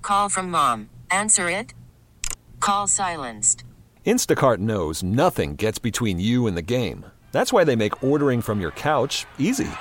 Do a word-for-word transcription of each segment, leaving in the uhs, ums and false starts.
call from mom. Answer it. Call silenced. Instacart knows nothing gets between you and the game. That's why they make ordering from your couch easy.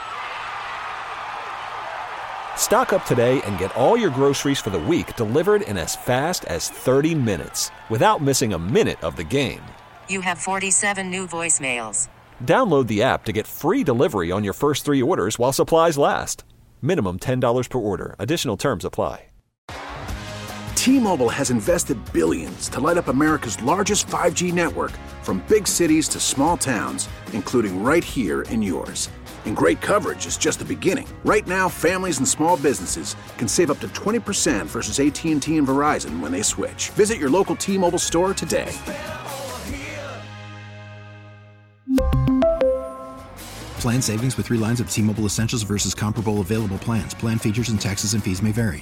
Stock up today and get all your groceries for the week delivered in as fast as thirty minutes without missing a minute of the game. You have forty-seven new voicemails. Download the app to get free delivery on your first three orders while supplies last. Minimum ten dollars per order. Additional terms apply. T-Mobile has invested billions to light up America's largest five G network, from big cities to small towns, including right here in yours. And great coverage is just the beginning. Right now, families and small businesses can save up to twenty percent versus A T and T and Verizon when they switch. Visit your local T-Mobile store today. Plan savings with three lines of T-Mobile Essentials versus comparable available plans. Plan features and taxes and fees may vary.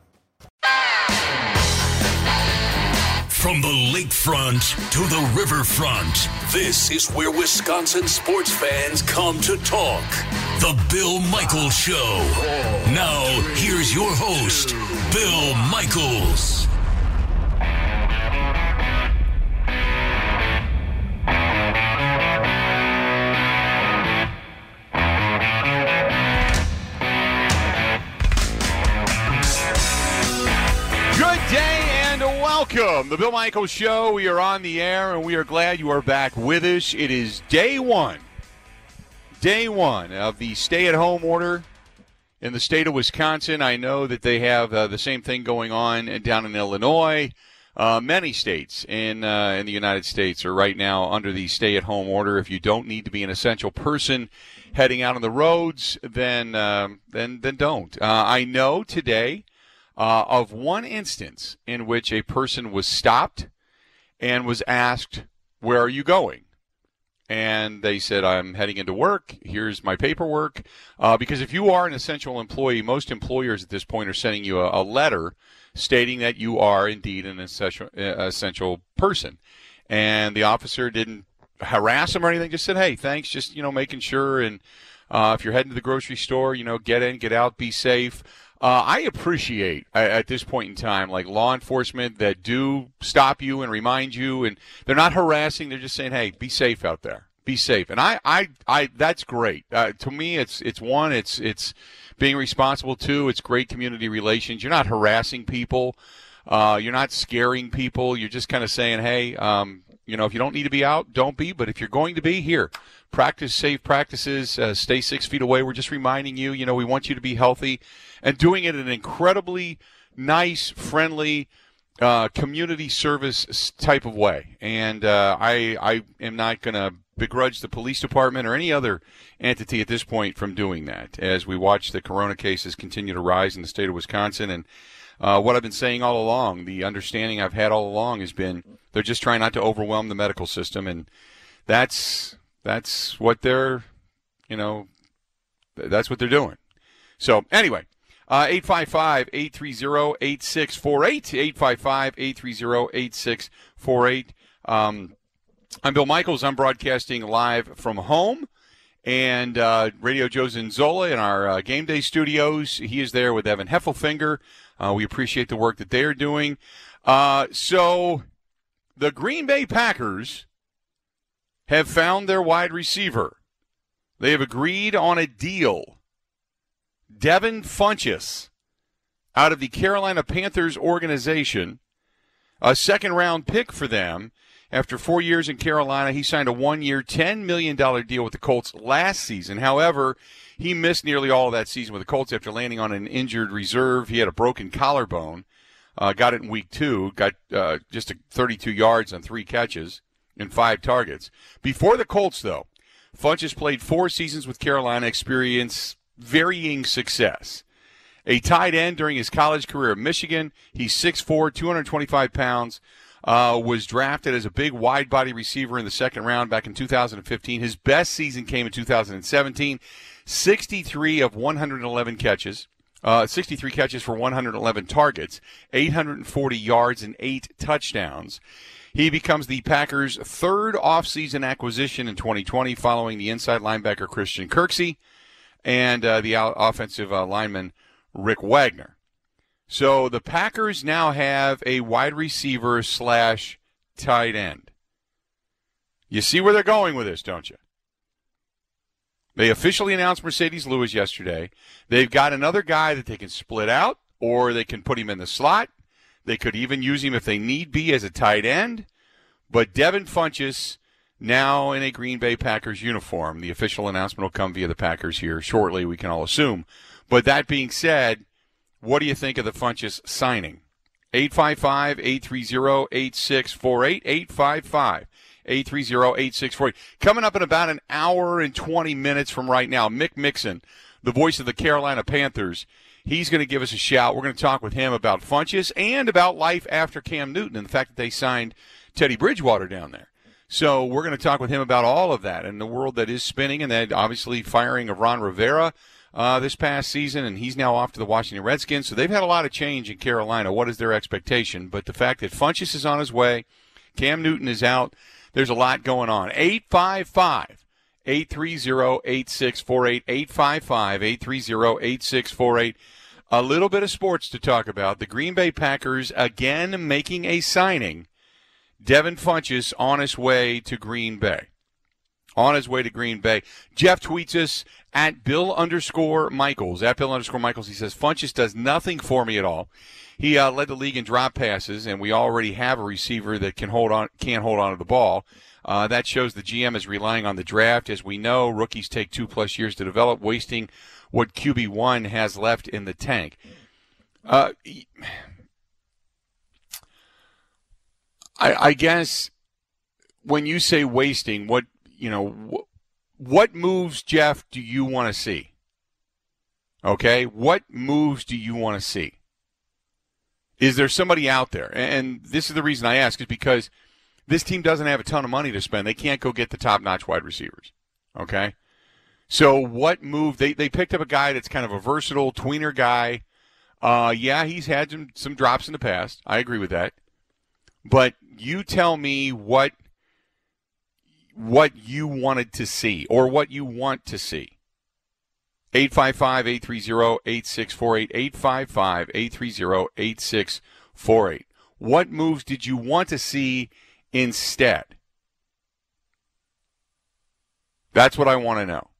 From the lakefront to the riverfront, this is where Wisconsin sports fans come to talk. The Bill Michaels Show. Now, here's your host, Bill Michaels. Good day and welcome. The Bill Michaels Show. We are on the air, and we are glad you are back with us. It is day one, day one of the stay-at-home order in the state of Wisconsin. I know that they have uh, the same thing going on down in Illinois. Uh, many states in uh, in the United States are right now under the stay-at-home order. If you don't need to be an essential person heading out on the roads, then um, then then don't. Uh, I know today Uh, of one instance in which a person was stopped and was asked, "Where are you going?" And they said, "I'm heading into work. Here's my paperwork." Uh, because if you are an essential employee, most employers at this point are sending you a, a letter stating that you are indeed an essential, uh, essential person. And the officer didn't harass him or anything, just said, "Hey, thanks, just, you know, making sure. And uh, if you're heading to the grocery store, you know, get in, get out, be safe." Uh, I appreciate uh, at this point in time, like, law enforcement that do stop you and remind you, and they're not harassing. They're just saying, "Hey, be safe out there. Be safe." And I, I, I that's great. Uh, to me, it's it's one, it's it's being responsible. Two, it's great community relations. You're not harassing people. Uh, you're not scaring people. You're just kind of saying, "Hey, um, you know, if you don't need to be out, don't be. But if you're going to be, here, practice safe practices. Uh, stay six feet away." We're just reminding you. You know, we want you to be healthy. And doing it in an incredibly nice, friendly, uh, community service type of way. And uh, I, I am not going to begrudge the police department or any other entity at this point from doing that, as we watch the corona cases continue to rise in the state of Wisconsin. And uh, what I've been saying all along, the understanding I've had all along has been they're just trying not to overwhelm the medical system. And that's that's what they're, you know, that's what they're doing. So anyway. Uh, eight five five, eight three zero, eight six four eight, eight five five, eight three zero, eight six four eight. Um, I'm Bill Michaels. I'm broadcasting live from home. And uh, Radio Joe Zinzola in our uh, game day studios. He is there with Evan Heffelfinger. Uh, we appreciate the work that they are doing. Uh, so the Green Bay Packers have found their wide receiver. They have agreed on a deal. Devin Funchess, out of the Carolina Panthers organization, a second-round pick for them. After four years in Carolina, he signed a one-year, ten million dollars deal with the Colts last season. However, he missed nearly all of that season with the Colts after landing on an injured reserve. He had a broken collarbone, uh, got it in week two, got uh, just a thirty-two yards on three catches and five targets. Before the Colts, though, Funchess played four seasons with Carolina, experienced varying success. A tight end during his college career at Michigan. He's six foot four, two hundred twenty-five pounds, uh, was drafted as a big wide-body receiver in the second round back in two thousand fifteen. His best season came in two thousand seventeen, sixty-three of one hundred eleven catches, uh, sixty-three catches for one hundred eleven targets, eight hundred forty yards, and eight touchdowns. He becomes the Packers' third offseason acquisition in twenty twenty, following the inside linebacker Christian Kirksey and uh, the offensive uh, lineman Rick Wagner. So the Packers now have a wide receiver slash tight end. You see where they're going with this, don't you? They officially announced Mercedes Lewis yesterday. They've got another guy that they can split out, or they can put him in the slot. They could even use him if they need be as a tight end. But Devin Funchess, now in a Green Bay Packers uniform. The official announcement will come via the Packers here shortly, we can all assume. But that being said, what do you think of the Funchess signing? eight five five, eight three zero, eight six four eight, eight five five, eight three zero, eight six four eight. Coming up in about an hour and twenty minutes from right now, Mick Mixon, the voice of the Carolina Panthers, he's going to give us a shout. We're going to talk with him about Funchess and about life after Cam Newton and the fact that they signed Teddy Bridgewater down there. So we're going to talk with him about all of that and the world that is spinning, and then obviously firing of Ron Rivera uh, this past season, and he's now off to the Washington Redskins. So they've had a lot of change in Carolina. What is their expectation? But the fact that Funchess is on his way, Cam Newton is out, there's a lot going on. eight five five, eight three zero, eight six four eight, eight five five, eight three zero, eight six four eight. A little bit of sports to talk about. The Green Bay Packers again making a signing. Devin Funchess on his way to Green Bay. On his way to Green Bay. Jeff tweets us at Bill underscore Michaels. At Bill underscore Michaels, he says, Funchess does nothing for me at all. He uh, led the league in drop passes, and we already have a receiver that can hold on, can't hold on to the ball. Uh, that shows the G M is relying on the draft. As we know, rookies take two-plus years to develop, wasting what Q B one has left in the tank. Uh, I, I guess when you say wasting, what you know, wh- what moves, Jeff, do you want to see? Okay, what moves do you want to see? Is there somebody out there? And this is the reason I ask, is because this team doesn't have a ton of money to spend. They can't go get the top-notch wide receivers. Okay, so what move? They they picked up a guy that's kind of a versatile tweener guy. Uh, yeah, he's had some some drops in the past. I agree with that. But you tell me what what you wanted to see or what you want to see. eight five five, eight three zero, eight six four eight, eight five five, eight three zero, eight six four eight. What moves did you want to see instead? That's what I want to know.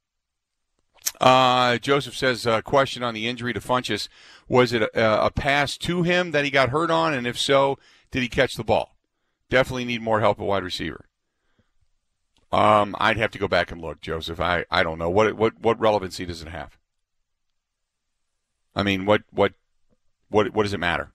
Uh, Joseph says, uh, question on the injury to Funchess. Was it a, a pass to him that he got hurt on? And if so, did he catch the ball? Definitely need more help at wide receiver. Um, I'd have to go back and look, Joseph. I, I don't know. What what what relevancy does it have? I mean, what what what what does it matter?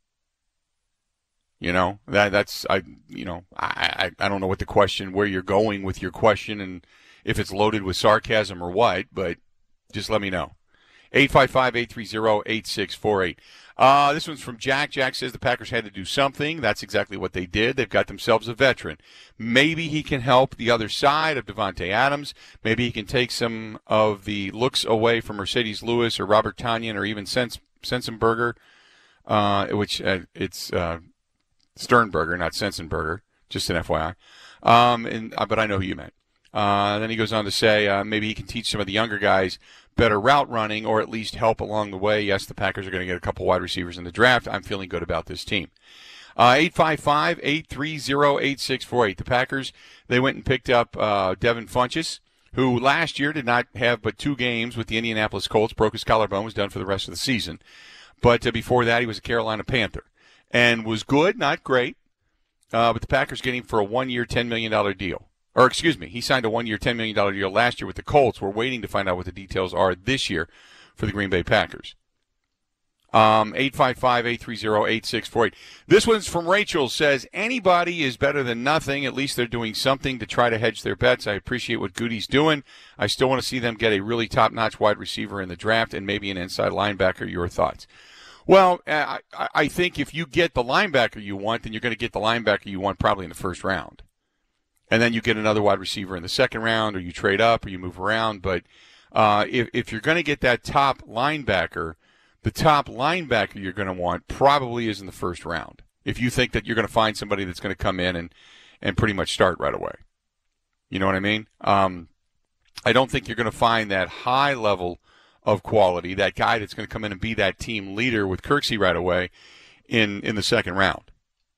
You know, that that's I you know, I, I I don't know what the question, where you're going with your question, and if it's loaded with sarcasm or what, but just let me know. eight five five, eight three zero, eight six four eight. Uh, this one's from Jack. Jack says the Packers had to do something. That's exactly what they did. They've got themselves a veteran. Maybe he can help the other side of Devontae Adams. Maybe he can take some of the looks away from Mercedes Lewis or Robert Tonyan or even Sens- Sensenberger, uh, which uh, it's uh, Sternberger, not Sensenberger, just an F Y I. Um, and, uh, but I know who you meant. Uh, then he goes on to say uh, maybe he can teach some of the younger guys better route running or at least help along the way. Yes, the Packers are going to get a couple wide receivers in the draft. I'm feeling good about this team. Uh, eight five five, eight three zero, eight six four eight. The Packers, they went and picked up uh, Devin Funchess, who last year did not have but two games with the Indianapolis Colts, broke his collarbone, was done for the rest of the season. But uh, before that, he was a Carolina Panther and was good, not great. Uh, but the Packers get him for a one-year, ten million dollars deal. Or, excuse me, he signed a one-year, ten million dollars deal last year with the Colts. We're waiting to find out what the details are this year for the Green Bay Packers. Um, eight five five, eight three zero, eight six four eight. This one's from Rachel, says, anybody is better than nothing. At least they're doing something to try to hedge their bets. I appreciate what Goody's doing. I still want to see them get a really top-notch wide receiver in the draft and maybe an inside linebacker. Your thoughts? Well, I, I think if you get the linebacker you want, then you're going to get the linebacker you want probably in the first round. And then you get another wide receiver in the second round, or you trade up, or you move around. But uh, if, if you're going to get that top linebacker, the top linebacker you're going to want probably is in the first round. If you think that you're going to find somebody that's going to come in and, and pretty much start right away. You know what I mean? Um, I don't think you're going to find that high level of quality, that guy that's going to come in and be that team leader with Kirksey right away in, in the second round.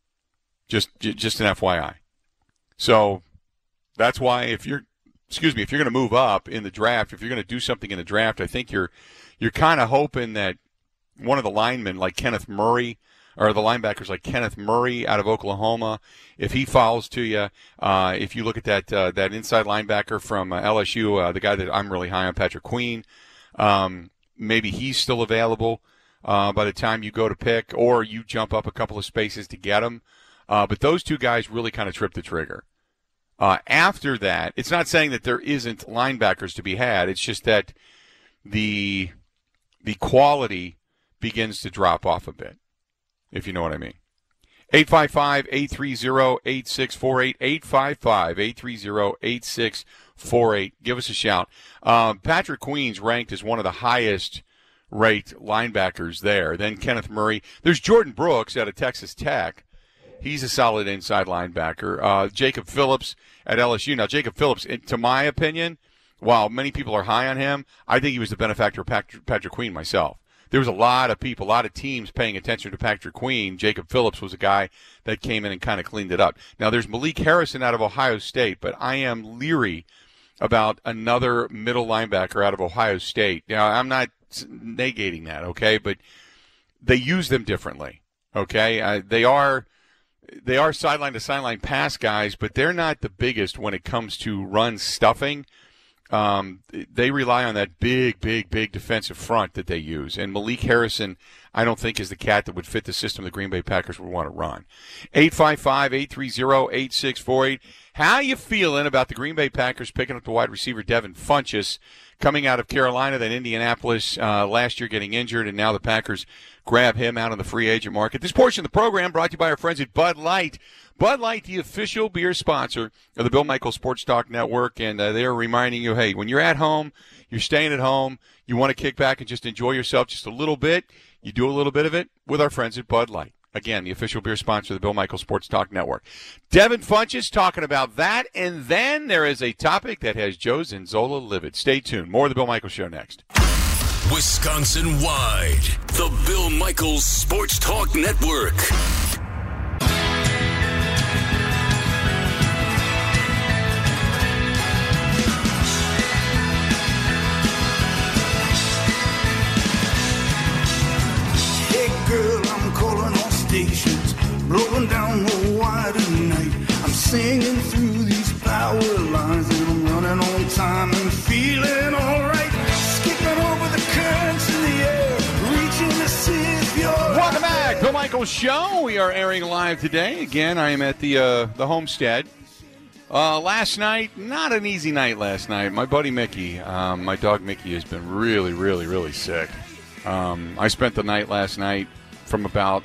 Just just an F Y I. So that's why if you're, excuse me, if you're going to move up in the draft, if you're going to do something in the draft, I think you're you're kind of hoping that one of the linemen like Kenneth Murray, or the linebackers like Kenneth Murray out of Oklahoma, if he falls to you, uh, if you look at that uh, that inside linebacker from uh, L S U, uh, the guy that I'm really high on, Patrick Queen, um, maybe he's still available uh, by the time you go to pick, or you jump up a couple of spaces to get him. Uh, but those two guys really kind of trip the trigger. Uh, after that, it's not saying that there isn't linebackers to be had. It's just that the the quality begins to drop off a bit, if you know what I mean. eight five five, eight three zero, eight six four eight, eight five five, eight three zero, eight six four eight. Give us a shout. Um, Patrick Queen's ranked as one of the highest rate linebackers there. Then Kenneth Murray. There's Jordan Brooks out of Texas Tech. He's a solid inside linebacker. Uh, Jacob Phillips at L S U. Now, Jacob Phillips, to my opinion, while many people are high on him, I think he was the benefactor of Patrick Queen myself. There was a lot of people, a lot of teams paying attention to Patrick Queen. Jacob Phillips was a guy that came in and kind of cleaned it up. Now, there's Malik Harrison out of Ohio State, but I am leery about another middle linebacker out of Ohio State. Now, I'm not negating that, okay, but they use them differently, okay? Uh, they are... They are sideline to sideline pass guys, but they're not the biggest when it comes to run stuffing. Um, they rely on that big, big, big defensive front that they use. And Malik Harrison, I don't think, is the cat that would fit the system the Green Bay Packers would want to run. eight five five, eight three zero, eight six four eight. How you feeling about the Green Bay Packers picking up the wide receiver Devin Funchess, coming out of Carolina, then Indianapolis uh, last year getting injured, and now the Packers grab him out on the free agent market. This portion of the program brought to you by our friends at Bud Light. Bud Light, the official beer sponsor of the Bill Michaels Sports Talk Network, and uh, they're reminding you, hey, when you're at home, you're staying at home, you want to kick back and just enjoy yourself just a little bit, you do a little bit of it with our friends at Bud Light. Again, the official beer sponsor of the Bill Michaels Sports Talk Network. Devin Funchess talking about that, and then there is a topic that has Joe Zinzola livid. Stay tuned. More of the Bill Michaels Show next. Wisconsin-wide, the Bill Michaels Sports Talk Network. Hey girl, I'm calling all stations, blowing down the wire tonight. I'm singing through these power lines, and I'm running on time and feeling alright. Over the currents in the air, reaching to see if you're Welcome back, Bill Michaels Show. We are airing live today. Again, I am at the uh, the homestead. Uh, last night, not an easy night last night. My buddy Mickey, um, my dog Mickey, has been really, really, really sick. Um, I spent the night last night from about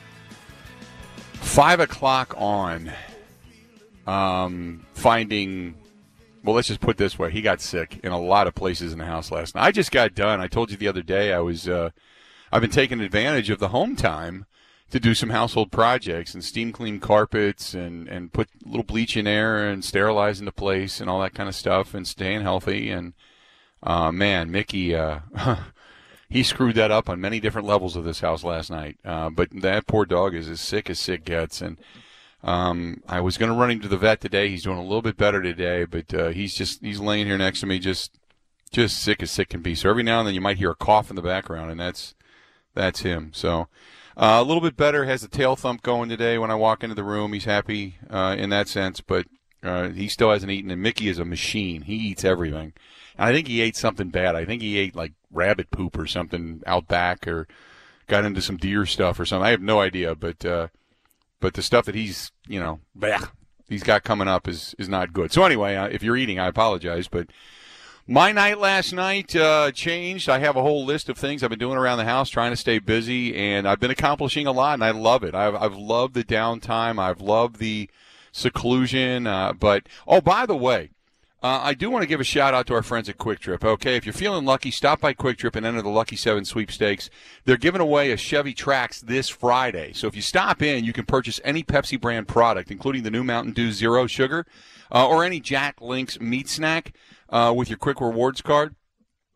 five o'clock on um, finding... Well, let's just put it this way. He got sick in a lot of places in the house last night. I just got done. I told you the other day I was, uh, I've been taking advantage of the home time to do some household projects and steam clean carpets and, and put a little bleach in there and sterilizing the place and all that kind of stuff and staying healthy. And, uh, man, Mickey, uh, he screwed that up on many different levels of this house last night. Uh, but that poor dog is as sick as sick gets. And, Um, I was going to run him to the vet today. He's doing a little bit better today, but uh, he's just he's laying here next to me, just just sick as sick can be. So every now and then you might hear a cough in the background, and that's that's him. So uh, a little bit better. Has the tail thump going today. When I walk into the room, he's happy uh, in that sense, but uh, he still hasn't eaten. And Mickey is a machine. He eats everything. And I think he ate something bad. I think he ate like rabbit poop or something out back, or got into some deer stuff or something. I have no idea, but. Uh, But the stuff that he's, you know, bleh, he's got coming up is, is not good. So anyway, uh, if you're eating, I apologize. But my night last night uh, changed. I have a whole list of things I've been doing around the house, trying to stay busy, and I've been accomplishing a lot, and I love it. I've, I've loved the downtime. I've loved the seclusion. Uh, but, oh, by the way, Uh, I do want to give a shout-out to our friends at Quick Trip. Okay, if you're feeling lucky, stop by Quick Trip and enter the Lucky seven sweepstakes. They're giving away a Chevy Trax this Friday. So if you stop in, you can purchase any Pepsi brand product, including the new Mountain Dew Zero Sugar, uh, or any Jack Link's meat snack uh, with your Quick Rewards card.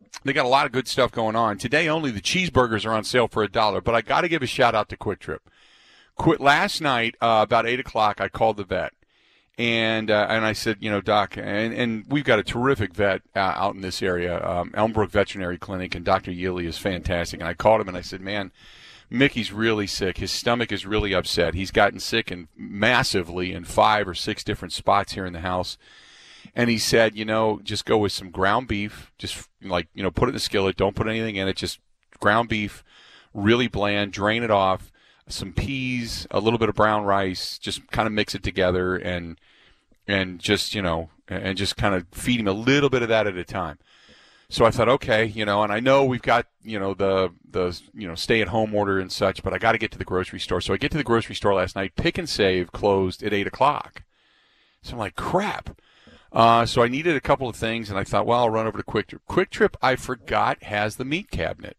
They got a lot of good stuff going on. Today only the cheeseburgers are on sale for a dollar, but I got to give a shout-out to Quick Trip. Quit last night, uh, about eight o'clock, I called the vet. And uh, and I said, you know, Doc, and, and we've got a terrific vet uh, out in this area, um, Elmbrook Veterinary Clinic, and Doctor Yealy is fantastic. And I called him and I said, man, Mickey's really sick. His stomach is really upset. He's gotten sick and massively in five or six different spots here in the house. And he said, you know, just go with some ground beef, just like, you know, put it in the skillet, don't put anything in it, just ground beef, really bland, drain it off, some peas, a little bit of brown rice, just kind of mix it together and and just, you know, and just kind of feed him a little bit of that at a time. So I thought, okay, you know, and I know we've got, you know, the, the you know, stay-at-home order and such, but I got to get to the grocery store. So I get to the grocery store last night. Pick and Save closed at eight o'clock. So I'm like, crap. Uh, so I needed a couple of things, and I thought, well, I'll run over to Quick Trip. Quick Trip, I forgot, has the meat cabinet.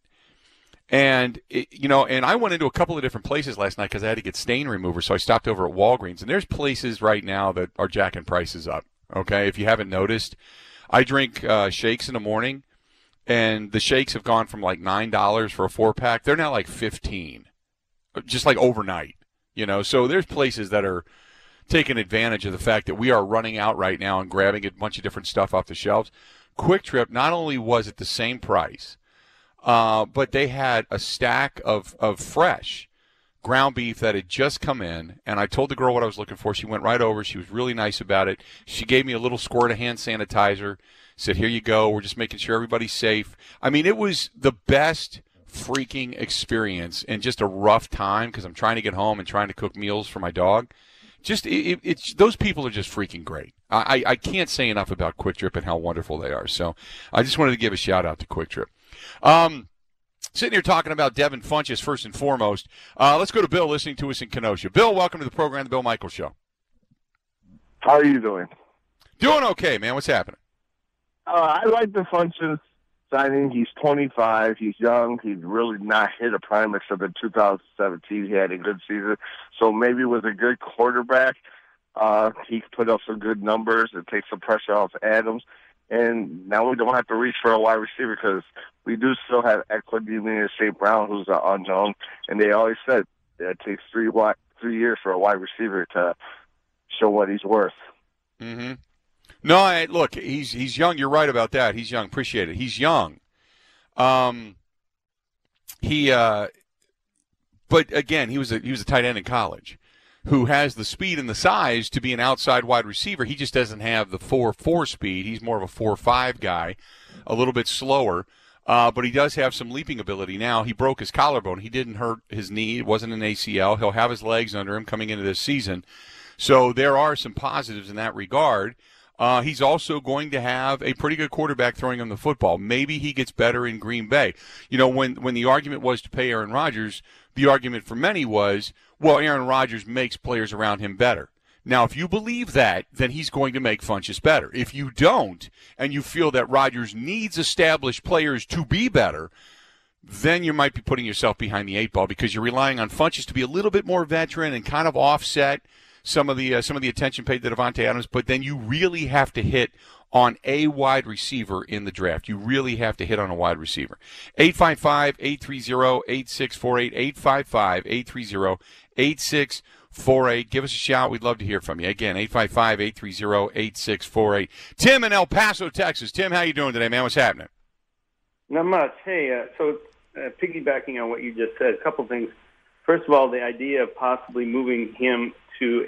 And, it, you know, and I went into a couple of different places last night because I had to get stain remover, so I stopped over at Walgreens. And there's places right now that are jacking prices up, okay, if you haven't noticed. I drink uh, shakes in the morning, and the shakes have gone from like nine dollars for a four-pack. They're now like fifteen dollars, just like overnight, you know. So there's places that are taking advantage of the fact that we are running out right now and grabbing a bunch of different stuff off the shelves. Quick Trip, not only was it the same price, Uh, but they had a stack of, of fresh ground beef that had just come in, and I told the girl what I was looking for. She went right over. She was really nice about it. She gave me a little squirt of hand sanitizer, said, here you go. We're just making sure everybody's safe. I mean, it was the best freaking experience in just a rough time because I'm trying to get home and trying to cook meals for my dog. Just it, it's those people are just freaking great. I, I can't say enough about Quick Trip and how wonderful they are. So I just wanted to give a shout-out to Quick Trip. Um, sitting here talking about Devin Funchess first and foremost. Uh, let's go to Bill listening to us in Kenosha. Bill, welcome to the program, The Bill Michaels Show. How are you doing? Doing okay, man. What's happening? Uh, I like the Funchess signing. He's twenty-five. He's young. He's really not hit a prime except in two thousand seventeen. He had a good season. So maybe with a good quarterback, uh, he could put up some good numbers and take some pressure off Adams. And now we don't have to reach for a wide receiver because we do still have Equanimeous Saint Brown, who's an unknown. And they always said that it takes three wide, three years for a wide receiver to show what he's worth. Mm-hmm. No, I, look, he's he's young. You're right about that. He's young. Appreciate it. He's young. Um, he, uh, but again, he was a he was a tight end in college, who has the speed and the size to be an outside wide receiver. He just doesn't have the four four speed. He's more of a four five guy, a little bit slower. Uh, but he does have some leaping ability now. He broke his collarbone. He didn't hurt his knee. It wasn't an A C L. He'll have his legs under him coming into this season. So there are some positives in that regard. Uh, he's also going to have a pretty good quarterback throwing him the football. Maybe he gets better in Green Bay. You know, when, when the argument was to pay Aaron Rodgers, the argument for many was, well, Aaron Rodgers makes players around him better. Now, if you believe that, then he's going to make Funchess better. If you don't, and you feel that Rodgers needs established players to be better, then you might be putting yourself behind the eight ball because you're relying on Funchess to be a little bit more veteran and kind of offset some of the uh, some of the attention paid to Davante Adams. But then you really have to hit on a wide receiver in the draft. You really have to hit on a wide receiver. eight five five, eight three zero, eight six four eight, eight five five, eight three zero, eight six four eight. Give us a shout. We'd love to hear from you. Again, eight five five, eight three zero, eight six four eight. Tim in El Paso, Texas. Tim, how you doing today, man? What's happening? Not much. Hey, uh, so uh, piggybacking on what you just said, a couple things. First of all, the idea of possibly moving him to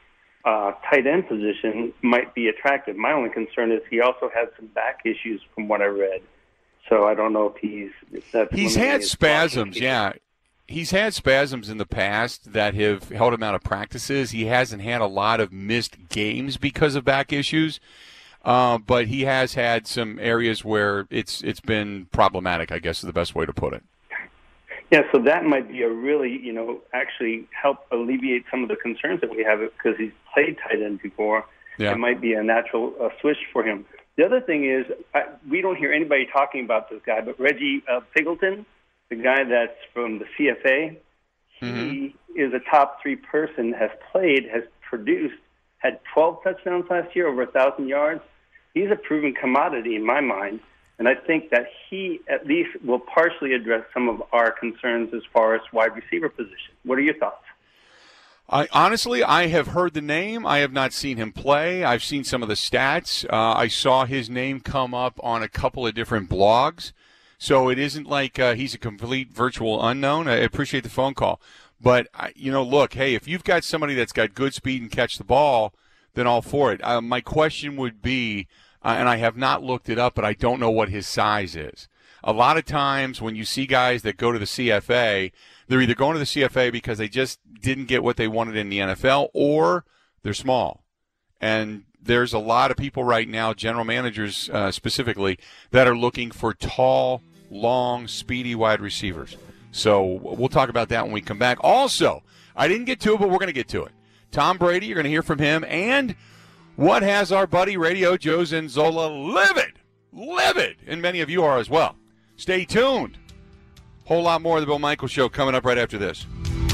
a uh, tight end position might be attractive. My only concern is he also has some back issues from what I read. So I don't know if he's... If that's he's had spasms, yeah. He's had spasms in the past that have held him out of practices. He hasn't had a lot of missed games because of back issues, uh, but he has had some areas where it's it's been problematic, I guess is the best way to put it. Yeah, so that might be a really, you know, actually help alleviate some of the concerns that we have because he's played tight end before. Yeah. It might be a natural uh, switch for him. The other thing is I, we don't hear anybody talking about this guy, but Reggie uh, Piggleton, the guy that's from the C F A, mm-hmm. he is a top three person, has played, has produced, had twelve touchdowns last year, over one thousand yards. He's a proven commodity in my mind. And I think that he at least will partially address some of our concerns as far as wide receiver position. What are your thoughts? I, honestly, I have heard the name. I have not seen him play. I've seen some of the stats. Uh, I saw his name come up on a couple of different blogs. So it isn't like uh, he's a complete virtual unknown. I appreciate the phone call. But, you know, look, hey, if you've got somebody that's got good speed and catch the ball, then all for it. Uh, my question would be, uh, and I have not looked it up, but I don't know what his size is. A lot of times when you see guys that go to the C F A, they're either going to the C F A because they just didn't get what they wanted in the N F L, or they're small. And there's a lot of people right now, general managers uh, specifically, that are looking for tall, long, speedy wide receivers. So we'll talk about that when we come back. Also, I didn't get to it, but we're going to get to it. Tom Brady, you're going to hear from him. And what has our buddy Radio Joe Zenzola livid, livid, and many of you are as well. Stay tuned. Whole lot more of the Bill Michaels Show coming up right after this.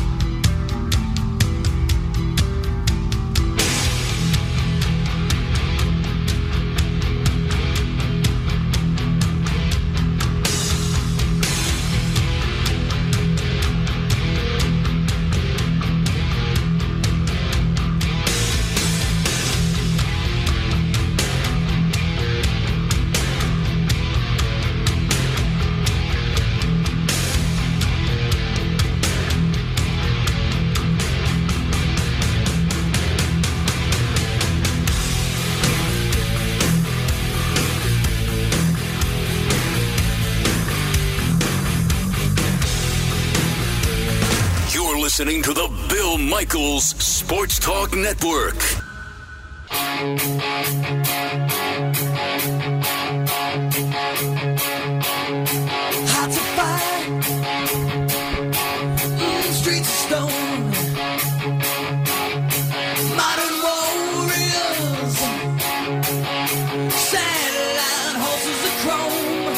Listening to the Bill Michaels Sports Talk Network. Hard to find, mm, streets of stone, modern warriors, satellite horses of chrome,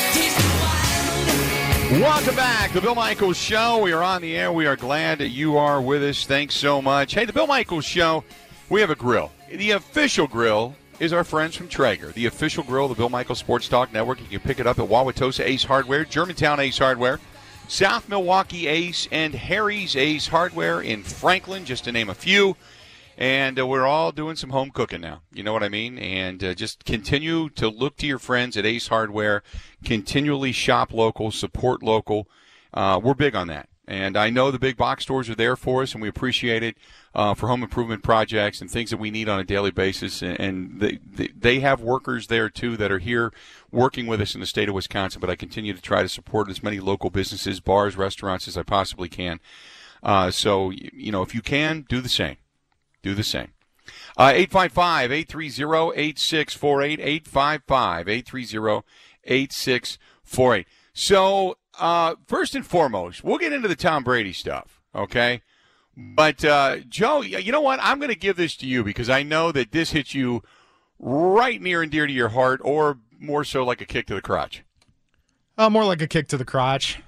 tasting wild. Welcome back, the Bill Michaels Show. We are on the air. We are glad that you are with us. Thanks so much. Hey, the Bill Michaels Show, we have a grill. The official grill is our friends from Traeger. The official grill of the Bill Michaels Sports Talk Network. You can pick it up at Wauwatosa Ace Hardware, Germantown Ace Hardware, South Milwaukee Ace, and Harry's Ace Hardware in Franklin, just to name a few. And uh, we're all doing some home cooking now. You know what I mean? And uh, just continue to look to your friends at Ace Hardware. Continually shop local, support local. Uh, we're big on that. And I know the big box stores are there for us, and we appreciate it uh, for home improvement projects and things that we need on a daily basis. And they, they have workers there, too, that are here working with us in the state of Wisconsin. But I continue to try to support as many local businesses, bars, restaurants as I possibly can. Uh, so, you know, if you can, do the same. Do the same. Uh, eight five five, eight three zero, eight six four eight, eight five five, eight three zero, eight six four eight. So, uh, first and foremost, we'll get into the Tom Brady stuff, okay? But, uh, Joe, you know what? I'm going to give this to you because I know that this hits you right near and dear to your heart, or more so like a kick to the crotch. Uh, more like a kick to the crotch.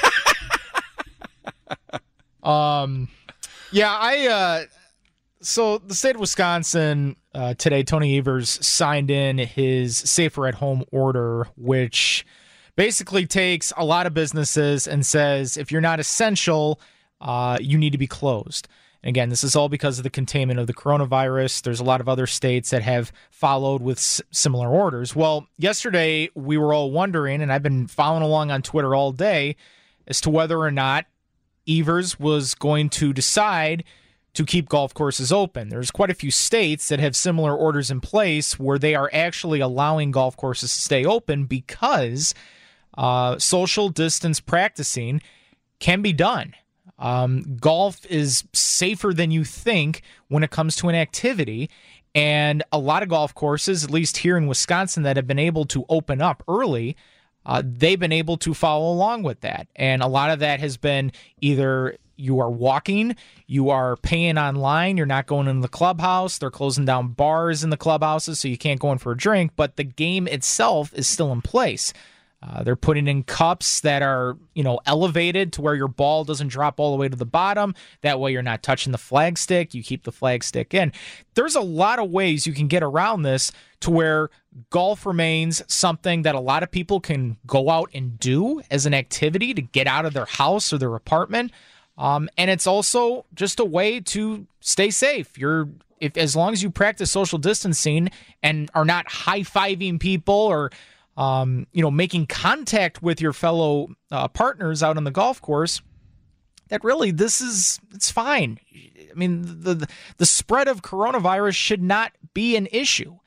um, yeah, I... Uh, So the state of Wisconsin uh, today, Tony Evers signed in his Safer at Home order, which basically takes a lot of businesses and says if you're not essential, uh, you need to be closed. And again, this is all because of the containment of the coronavirus. There's a lot of other states that have followed with s- similar orders. Well, yesterday we were all wondering, and I've been following along on Twitter all day, as to whether or not Evers was going to decide to keep golf courses open. There's quite a few states that have similar orders in place where they are actually allowing golf courses to stay open because uh, social distance practicing can be done. Um, golf is safer than you think when it comes to an activity, and a lot of golf courses, at least here in Wisconsin, that have been able to open up early, uh, they've been able to follow along with that. And a lot of that has been either you are walking, you are paying online, you're not going into the clubhouse, they're closing down bars in the clubhouses so you can't go in for a drink, but the game itself is still in place. Uh, they're putting in cups that are, you know, elevated to where your ball doesn't drop all the way to the bottom. That way you're not touching the flag stick. You keep the flag stick in. There's a lot of ways you can get around this to where golf remains something that a lot of people can go out and do as an activity to get out of their house or their apartment. Um, and it's also just a way to stay safe. You're if as long as you practice social distancing and are not high-fiving people or Um, you know, making contact with your fellow uh, partners out on the golf course, that really, this is, it's fine. I mean, the, the spread of coronavirus should not be an issue.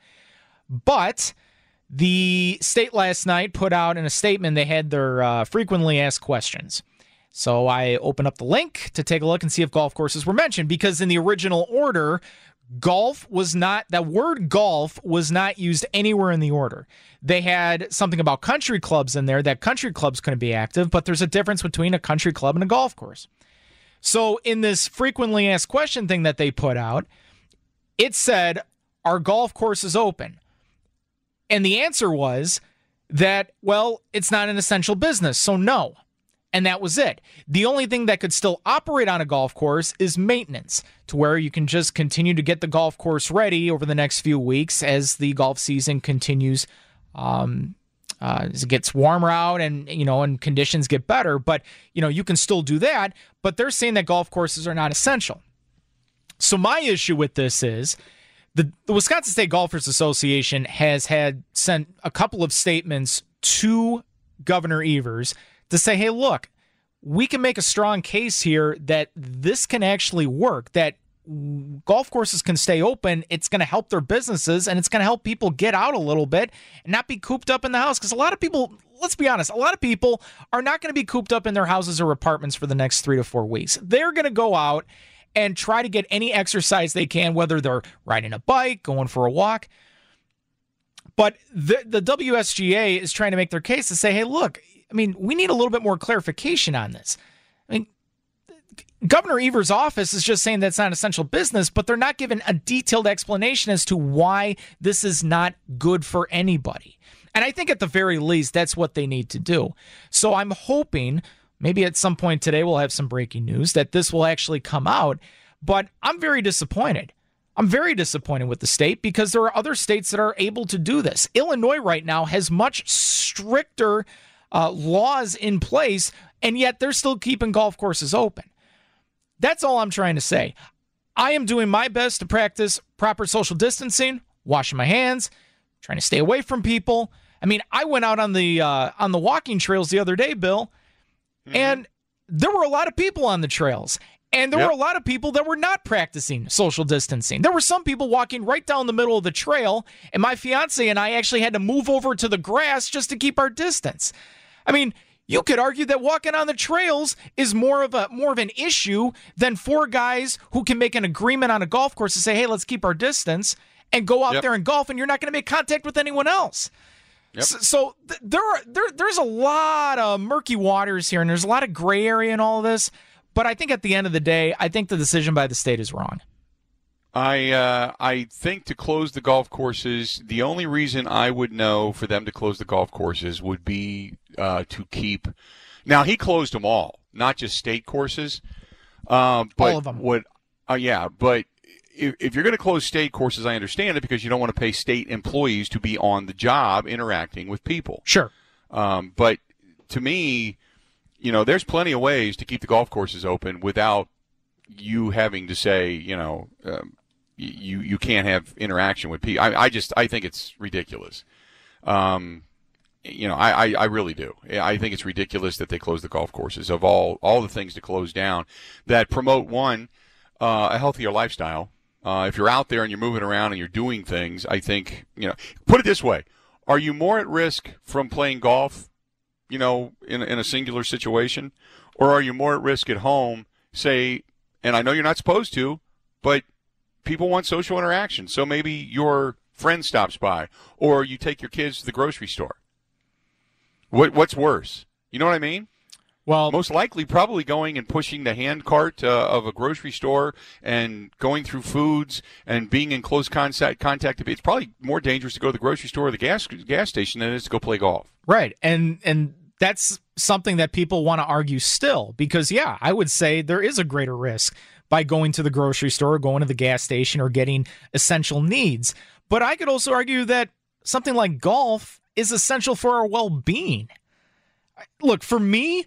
But the state last night put out in a statement, they had their uh, frequently asked questions. So I opened up the link to take a look and see if golf courses were mentioned, because in the original order, golf was not, that word golf was not used anywhere in the order. They had something about country clubs in there, that country clubs couldn't be active, but there's a difference between a country club and a golf course. So in this frequently asked question thing that they put out, it said, are golf courses open? And the answer was that, well, it's not an essential business, so no. And that was it. The only thing that could still operate on a golf course is maintenance, to where you can just continue to get the golf course ready over the next few weeks as the golf season continues, um, uh, as it gets warmer out and, you know, and conditions get better. But, you know, you can still do that, but they're saying that golf courses are not essential. So my issue with this is the, the Wisconsin State Golfers Association has had sent a couple of statements to Governor Evers to say, hey, look, we can make a strong case here that this can actually work, that golf courses can stay open. It's going to help their businesses, and it's going to help people get out a little bit and not be cooped up in the house. Because a lot of people, let's be honest, a lot of people are not going to be cooped up in their houses or apartments for the next three to four weeks. They're going to go out and try to get any exercise they can, whether they're riding a bike, going for a walk. But the, the W S G A is trying to make their case to say, hey, look, I mean, we need a little bit more clarification on this. I mean, Governor Evers' office is just saying that's not essential business, but they're not giving a detailed explanation as to why this is not good for anybody. And I think at the very least, that's what they need to do. So I'm hoping maybe at some point today we'll have some breaking news that this will actually come out. But I'm very disappointed. I'm very disappointed with the state because there are other states that are able to do this. Illinois right now has much stricter uh, laws in place, and yet they're still keeping golf courses open. That's all I'm trying to say. I am doing my best to practice proper social distancing, washing my hands, trying to stay away from people. I mean, I went out on the uh, on the walking trails the other day, Bill, mm-hmm. and there were a lot of people on the trails. And there yep. were a lot of people that were not practicing social distancing. There were some people walking right down the middle of the trail, and my fiance and I actually had to move over to the grass just to keep our distance. I mean, you could argue that walking on the trails is more of a more of an issue than four guys who can make an agreement on a golf course to say, hey, let's keep our distance and go out yep. there and golf, and you're not going to make contact with anyone else. Yep. So, so th- there are there there's a lot of murky waters here, and there's a lot of gray area in all of this. But I think at the end of the day, I think the decision by the state is wrong. I uh, I think to close the golf courses, the only reason I would know for them to close the golf courses would be uh, to keep. Now, he closed them all, not just state courses. Uh, but all of them. What, uh, yeah, but if, if you're going to close state courses, I understand it because you don't want to pay state employees to be on the job interacting with people. Sure. Um, but to me, you know, there's plenty of ways to keep the golf courses open without you having to say, you know, um, you you can't have interaction with people. I, I just I think it's ridiculous. Um, you know, I, I, I really do. I think it's ridiculous that they close the golf courses of all all the things to close down that promote one uh, a healthier lifestyle. Uh, if you're out there and you're moving around and you're doing things, I think, you know, put it this way: are you more at risk from playing golf, you know, in in a singular situation, or are you more at risk at home? Say, and I know you're not supposed to, but people want social interaction. So maybe your friend stops by, or you take your kids to the grocery store. What what's worse? You know what I mean? Well, most likely probably going and pushing the hand cart uh, of a grocery store and going through foods and being in close contact. contact. It's probably more dangerous to go to the grocery store or the gas gas station than it is to go play golf. Right, and and that's something that people want to argue still because, yeah, I would say there is a greater risk by going to the grocery store or going to the gas station or getting essential needs. But I could also argue that something like golf is essential for our well-being. Look, for me,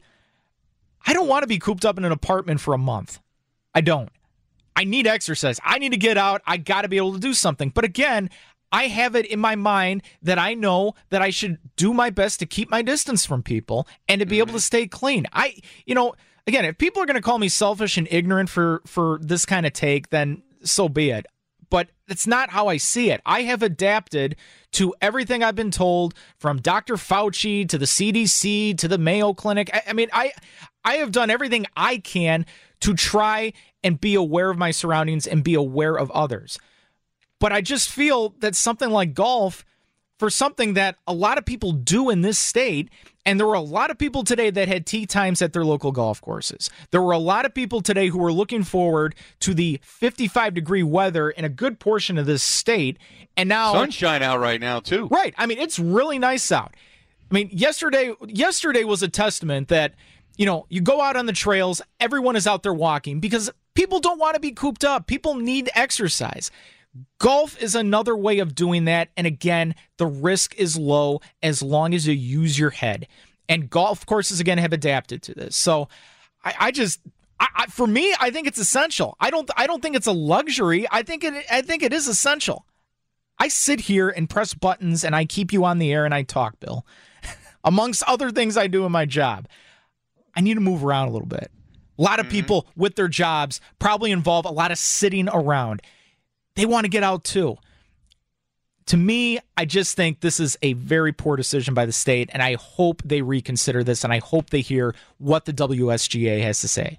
I don't want to be cooped up in an apartment for a month. I don't. I need exercise. I need to get out. I got to be able to do something. But again, I have it in my mind that I know that I should do my best to keep my distance from people and to be able to stay clean. I, you know, again, if people are going to call me selfish and ignorant for, for this kind of take, then so be it. But it's not how I see it. I have adapted to everything I've been told from Doctor Fauci to the C D C to the Mayo Clinic. I, I mean, I I have done everything I can to try and be aware of my surroundings and be aware of others. But I just feel that something like golf, for something that a lot of people do in this state, and there were a lot of people today that had tee times at their local golf courses. There were a lot of people today who were looking forward to the fifty-five degree weather in a good portion of this state. And now sunshine out right now too. Right. I mean, it's really nice out. I mean, yesterday, yesterday was a testament that, you know, you go out on the trails, everyone is out there walking because people don't want to be cooped up. People need exercise. Golf is another way of doing that. And again, the risk is low as long as you use your head. And golf courses, again, have adapted to this. So I, I just, I, I, for me, I think it's essential. I don't, I don't think it's a luxury. I think it, I think it is essential. I sit here and press buttons and I keep you on the air and I talk, Bill. Amongst other things I do in my job, I need to move around a little bit. A lot of mm-hmm. people with their jobs probably involve a lot of sitting around. They want to get out too. To me, I just think this is a very poor decision by the state, and I hope they reconsider this, and I hope they hear what the W S G A has to say.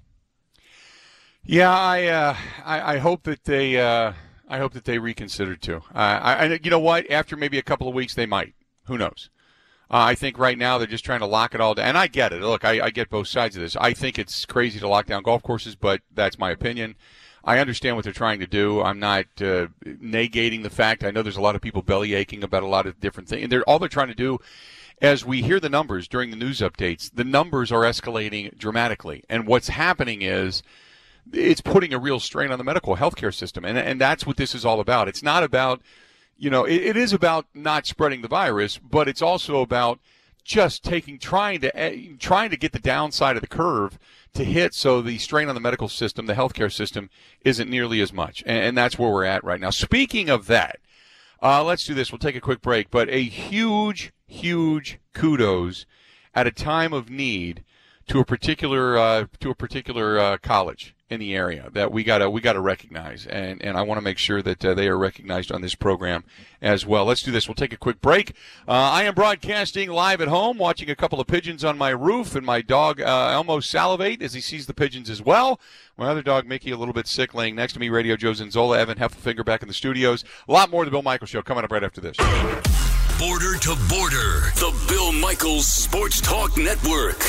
Yeah, I uh, I, I hope that they uh, I hope that they reconsider too. Uh, I, I you know what? After maybe a couple of weeks, they might. Who knows? Uh, I think right now they're just trying to lock it all down, and I get it. Look, I, I get both sides of this. I think it's crazy to lock down golf courses, but that's my opinion. I understand what they're trying to do. I'm not uh, negating the fact. I know there's a lot of people belly aching about a lot of different things. And they're, all they're trying to do, as we hear the numbers during the news updates, the numbers are escalating dramatically. And what's happening is it's putting a real strain on the medical healthcare system. And, and that's what this is all about. It's not about, you know, it, it is about not spreading the virus, but it's also about just taking, trying to, uh, trying to get the downside of the curve to hit so the strain on the medical system, the healthcare system, isn't nearly as much. And, and that's where we're at right now. Speaking of that, uh, let's do this. We'll take a quick break. But a huge, huge kudos at a time of need to a particular uh, to a particular uh, college in the area that we gotta we gotta recognize, and and I want to make sure that uh, they are recognized on this program as well. Let's do this. We'll take a quick break. Uh, I am broadcasting live at home, watching a couple of pigeons on my roof, and my dog uh, Elmo salivate as he sees the pigeons as well. My other dog Mickey a little bit sick, laying next to me. Radio Joe Zinzola, Evan Heffelfinger back in the studios. A lot more of the Bill Michaels Show coming up right after this. Border to Border, the Bill Michaels Sports Talk Network.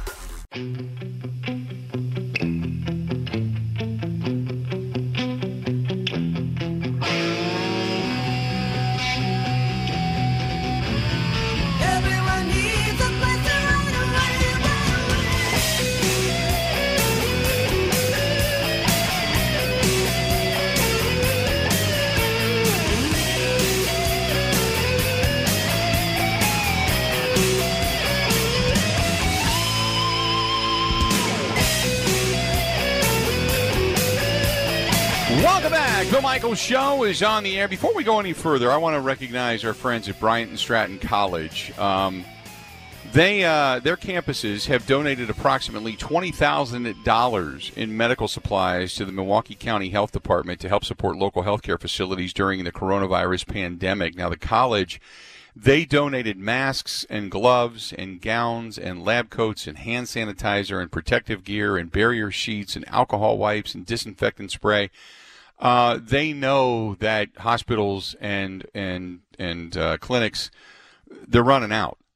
Welcome back. Bill Michaels Show is on the air. Before we go any further, I want to recognize our friends at Bryant and Stratton College. Um, they uh, their campuses have donated approximately twenty thousand dollars in medical supplies to the Milwaukee County Health Department to help support local healthcare facilities during the coronavirus pandemic. Now, the college, they donated masks and gloves and gowns and lab coats and hand sanitizer and protective gear and barrier sheets and alcohol wipes and disinfectant spray. Uh, they know that hospitals and and and uh, clinics, they're running out,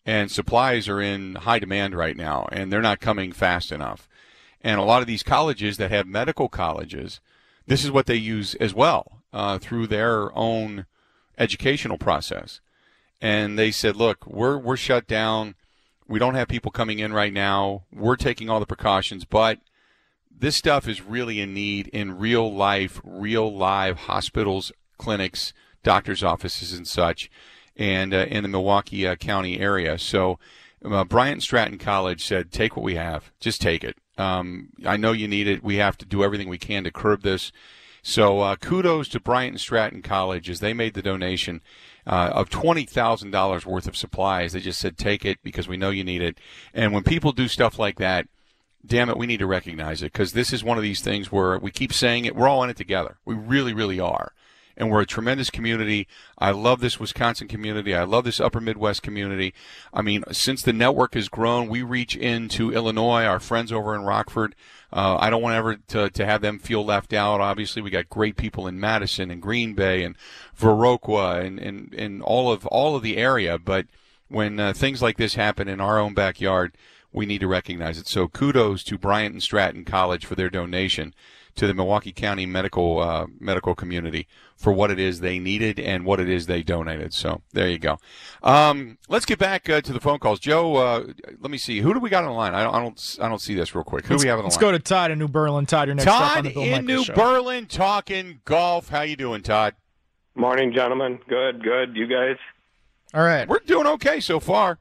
and supplies are in high demand right now, and they're not coming fast enough. And a lot of these colleges that have medical colleges, this is what they use as well uh, through their own educational process. And they said, look, we're we're shut down. We don't have people coming in right now. We're taking all the precautions, but this stuff is really in need in real life, real live hospitals, clinics, doctors' offices, and such, and uh, in the Milwaukee uh, County area. So uh, Bryant Stratton College said, take what we have. Just take it. Um, I know you need it. We have to do everything we can to curb this. So uh, kudos to Bryant Stratton College as they made the donation uh, of twenty thousand dollars worth of supplies. They just said, take it because we know you need it. And when people do stuff like that, damn it, we need to recognize it, because this is one of these things where we keep saying it. We're all in it together. We really, really are. And we're a tremendous community. I love this Wisconsin community. I love this Upper Midwest community. I mean, since the network has grown, we reach into Illinois, our friends over in Rockford. Uh, I don't want ever to, to have them feel left out. Obviously, we got great people in Madison and Green Bay and Viroqua and, and, and all of all of the area. But when uh, things like this happen in our own backyard, we need to recognize it. So kudos to Bryant and Stratton College for their donation to the Milwaukee County medical uh, medical community for what it is they needed and what it is they donated. So there you go. Um, let's get back uh, to the phone calls. Joe, uh, let me see. Who do we got on the line? I don't I don't, I don't see this real quick. Who let's, do we have on the let's line? Let's go to Todd in New Berlin. Todd, you're next Todd up on the Bill in Michaels New show. Berlin talking golf. How you doing, Todd? Morning, gentlemen. Good, good. You guys? All right. We're doing okay so far.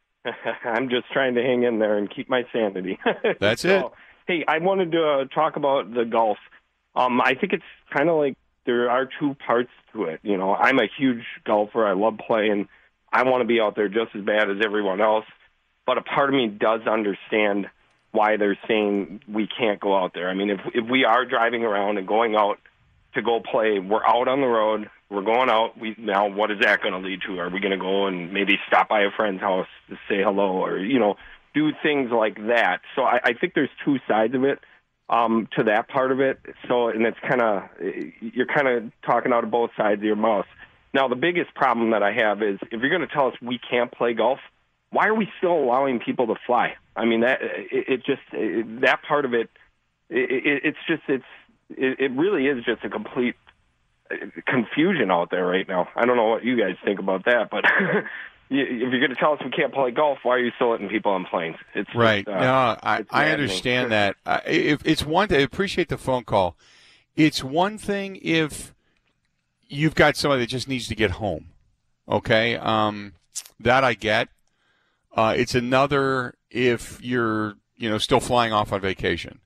I'm just trying to hang in there and keep my sanity. That's so, it. Hey, I wanted to uh, talk about the golf. Um, I think it's kind of like there are two parts to it. You know, I'm a huge golfer. I love playing. I want to be out there just as bad as everyone else. But a part of me does understand why they're saying we can't go out there. I mean, if if we are driving around and going out to go play, we're out on the road. We're going out. We now, what is that going to lead to? Are we going to go and maybe stop by a friend's house to say hello, or you know, do things like that? So I, I think there's two sides of it. Um, to that part of it. So, and it's kind of, you're kind of talking out of both sides of your mouth. Now, the biggest problem that I have is if you're going to tell us we can't play golf, why are we still allowing people to fly? I mean, that it, it just, it, that part of it, it, it, it's just, it's, it, it really is just a complete confusion out there right now. I don't know what you guys think about that, but if you're going to tell us we can't play golf, why are you still letting people on planes? It's right. Just, uh, no, I, I understand that. Uh, if it's one thing, I appreciate the phone call. It's one thing if you've got somebody that just needs to get home. Okay, um, that I get. Uh, it's another if you're, you know, still flying off on vacation.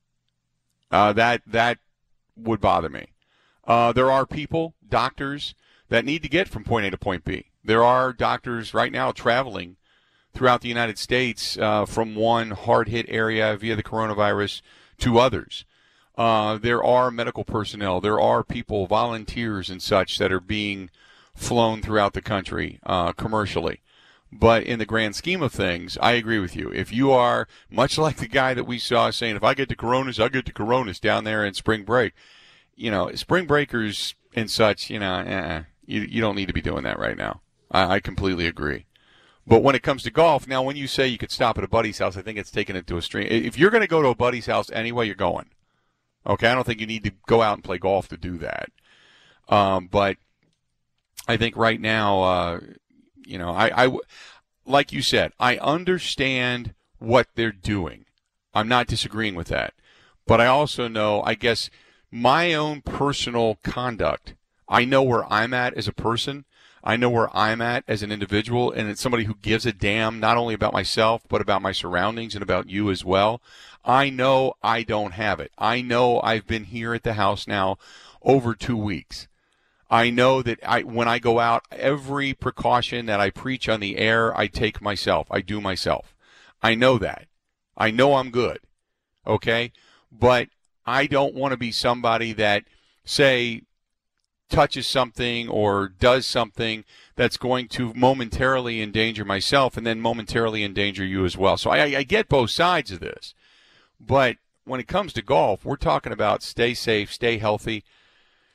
Uh, that that would bother me. Uh, there are people, doctors, that need to get from point A to point B. There are doctors right now traveling throughout the United States uh, from one hard-hit area via the coronavirus to others. Uh, there are medical personnel. There are people, volunteers and such, that are being flown throughout the country uh, commercially. But in the grand scheme of things, I agree with you. If you are, much like the guy that we saw saying, if I get to Coronas, I get to Coronas down there in spring break. You know, spring breakers and such, you know, uh, you, you don't need to be doing that right now. I, I completely agree. But when it comes to golf, now when you say you could stop at a buddy's house, I think it's taking it to a stream. If you're going to go to a buddy's house anyway, you're going. Okay, I don't think you need to go out and play golf to do that. Um, but I think right now, uh, you know, I, I, like you said, I understand what they're doing. I'm not disagreeing with that. But I also know, I guess, my own personal conduct, I know where I'm at as a person. I know where I'm at as an individual, and it's somebody who gives a damn not only about myself, but about my surroundings and about you as well. I know I don't have it. I know I've been here at the house now over two weeks. I know that I, when I go out, every precaution that I preach on the air, I take myself. I do myself. I know that. I know I'm good. Okay? But I don't want to be somebody that, say, touches something or does something that's going to momentarily endanger myself and then momentarily endanger you as well. So I, I get both sides of this. But when it comes to golf, we're talking about stay safe, stay healthy.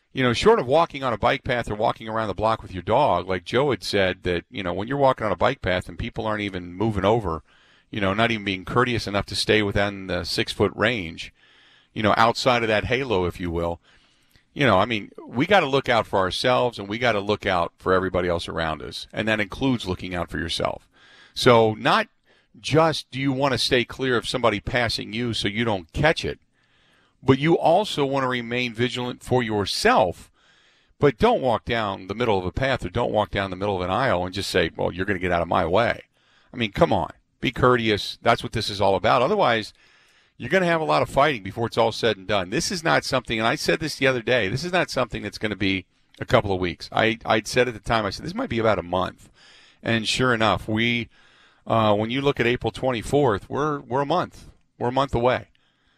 you know, short of walking on a bike path or walking around the block with your dog, like Joe had said, that, you know, when you're walking on a bike path and people aren't even moving over, you know, not even being courteous enough to stay within the six-foot range, you know, outside of that halo, if you will, you know, I mean, we got to look out for ourselves and we got to look out for everybody else around us, and that includes looking out for yourself. So not just do you want to stay clear of somebody passing you so you don't catch it, but you also want to remain vigilant for yourself. But don't walk down the middle of a path or don't walk down the middle of an aisle and just say, well, you're going to get out of my way. I mean, come on. Be courteous. That's what this is all about. Otherwise, you're going to have a lot of fighting before it's all said and done. This is not something, and I said this the other day, this is not something that's going to be a couple of weeks. I I'd said at the time, I said, this might be about a month. And sure enough, we, uh, when you look at April twenty-fourth, we're we're a month. We're a month away.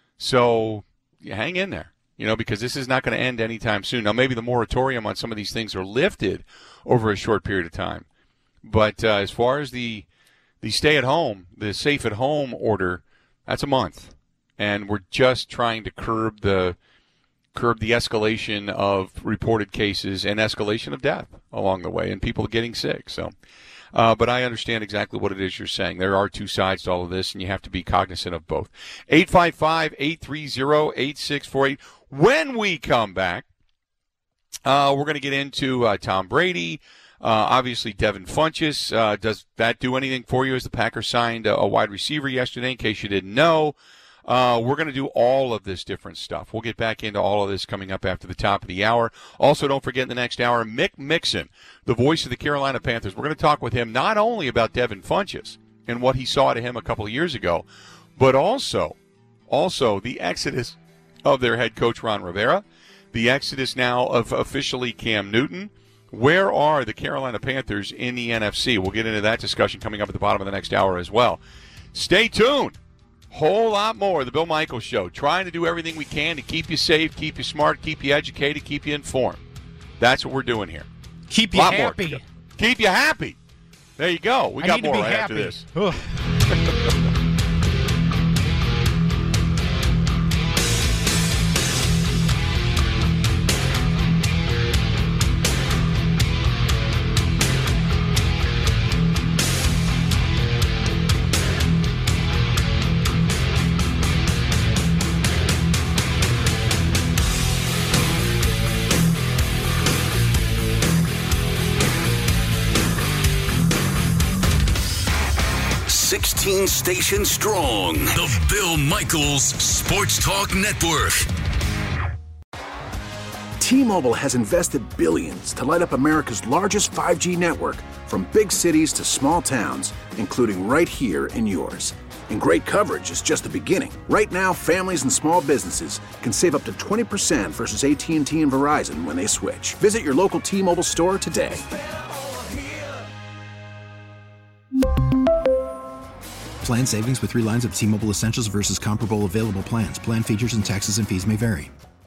So you hang in there, you know, because this is not going to end anytime soon. Now, maybe the moratorium on some of these things are lifted over a short period of time. But uh, as far as the the stay-at-home, the safe-at-home order, that's a month. And we're just trying to curb the curb the escalation of reported cases and escalation of death along the way and people getting sick. So, uh, but I understand exactly what it is you're saying. There are two sides to all of this, and you have to be cognizant of both. eight five five, eight three zero, eight six four eight. When we come back, uh, we're going to get into uh, Tom Brady. Uh, obviously, Devin Funchess. Uh, does that do anything for you as the Packers signed a, a wide receiver yesterday, in case you didn't know? Uh, we're going to do all of this different stuff. We'll get back into all of this coming up after the top of the hour. Also, don't forget in the next hour, Mick Mixon, the voice of the Carolina Panthers. We're going to talk with him not only about Devin Funchess and what he saw to him a couple of years ago, but also, also the exodus of their head coach, Ron Rivera, the exodus now of officially Cam Newton. Where are the Carolina Panthers in the N F C? We'll get into that discussion coming up at the bottom of the next hour as well. Stay tuned. Whole lot more. The Bill Michaels Show. Trying to do everything we can to keep you safe, keep you smart, keep you educated, keep you informed. That's what we're doing here. Keep you happy. More. Keep you happy. There you go. We I got need more to be right happy. after this. sixteen stations strong. The Bill Michaels Sports Talk Network. T-Mobile has invested billions to light up America's largest five G network, from big cities to small towns, including right here in yours. And great coverage is just the beginning. Right now, families and small businesses can save up to twenty percent versus A T and T and Verizon when they switch. Visit your local T-Mobile store today. Plan savings with three lines of T-Mobile Essentials versus comparable available plans. Plan features and taxes and fees may vary.